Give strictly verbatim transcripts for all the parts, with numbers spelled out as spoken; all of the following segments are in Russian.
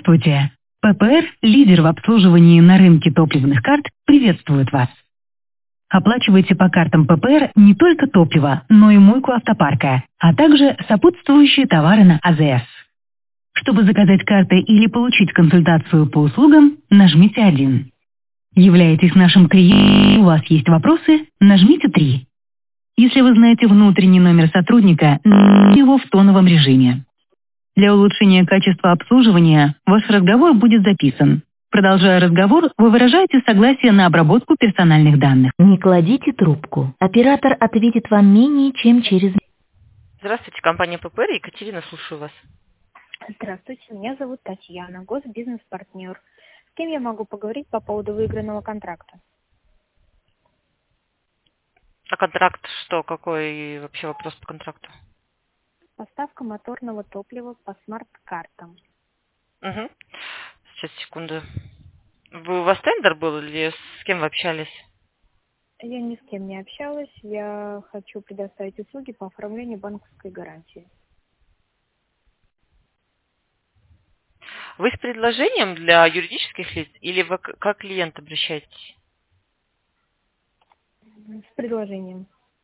Здравствуйте! ППР, лидер в обслуживании на рынке топливных карт, приветствует вас. Оплачивайте по картам ППР не только топливо, но и мойку автопарка, а также сопутствующие товары на АЗС. Чтобы заказать карты или получить консультацию по услугам, нажмите один. Являетесь нашим клиентом и у вас есть вопросы, нажмите три. Если вы знаете внутренний номер сотрудника, нажмите его в тоновом режиме. Для улучшения качества обслуживания ваш разговор будет записан. Продолжая разговор, вы выражаете согласие на обработку персональных данных. Не кладите трубку. Оператор ответит вам менее чем через... Здравствуйте, компания ППР. Екатерина, слушаю вас. Здравствуйте, меня зовут Татьяна, госбизнес-партнер. С кем я могу поговорить по поводу выигранного контракта? А контракт что? Какой вообще вопрос по контракту? Поставка моторного топлива по смарт-картам. Угу. Сейчас, секунду. Вы, у вас тендер был или с кем вы общались? Я ни с кем не общалась. Я хочу предоставить услуги по оформлению банковской гарантии. Вы с предложением для юридических лиц или вы как клиент обращаетесь? С предложением.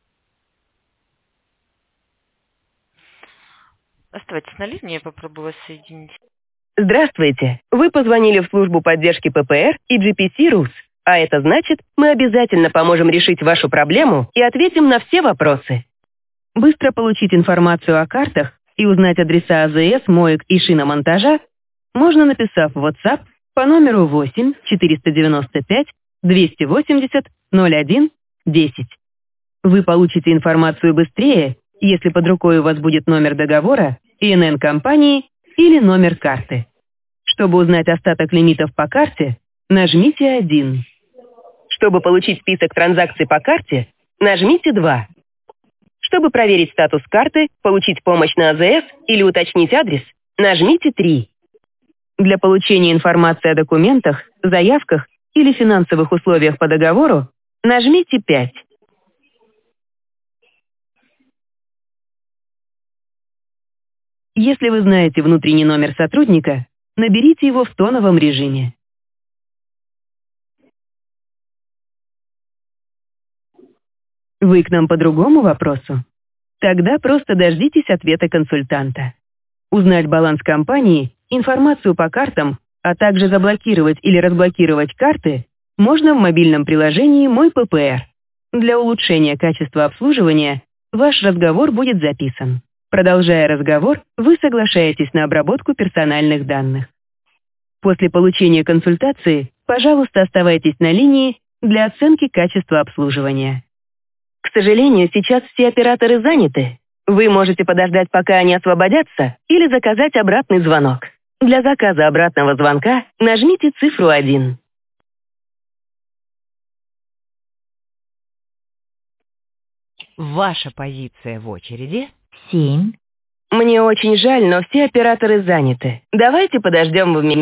Оставайтесь на линии, я попробую вас соединить. Здравствуйте! Вы позвонили в службу поддержки ППР и джи пи си Рус. А это значит, мы обязательно поможем решить вашу проблему и ответим на все вопросы. Быстро получить информацию о картах и узнать адреса АЗС, моек и шиномонтажа можно, написав в WhatsApp по номеру восемь четыреста девяносто пять двести восемьдесят ноль один десять. Вы получите информацию быстрее, если под рукой у вас будет номер договора, и эн эн компании или номер карты. Чтобы узнать остаток лимитов по карте, нажмите один. Чтобы получить список транзакций по карте, нажмите два. Чтобы проверить статус карты, получить помощь на АЗС или уточнить адрес, нажмите три. Для получения информации о документах, заявках или финансовых условиях по договору, нажмите пять. Если вы знаете внутренний номер сотрудника, наберите его в тоновом режиме. Вы к нам по другому вопросу? Тогда просто дождитесь ответа консультанта. Узнать баланс компании, информацию по картам, а также заблокировать или разблокировать карты можно в мобильном приложении «Мой ППР». Для улучшения качества обслуживания ваш разговор будет записан. Продолжая разговор, вы соглашаетесь на обработку персональных данных. После получения консультации, пожалуйста, оставайтесь на линии для оценки качества обслуживания. К сожалению, сейчас все операторы заняты. Вы можете подождать, пока они освободятся, или заказать обратный звонок. Для заказа обратного звонка нажмите цифру один. Ваша позиция в очереди семь. Мне очень жаль, но все операторы заняты. Давайте подождем в